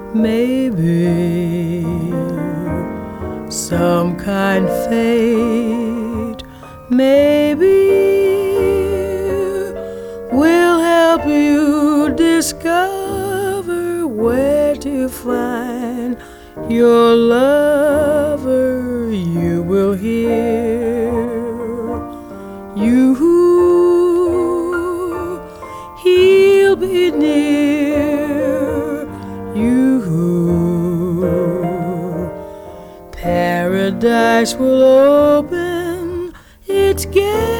Maybe some kind fate, maybe will help you discover where to find your lover. You will hear he'll be near you. Paradise will open its gates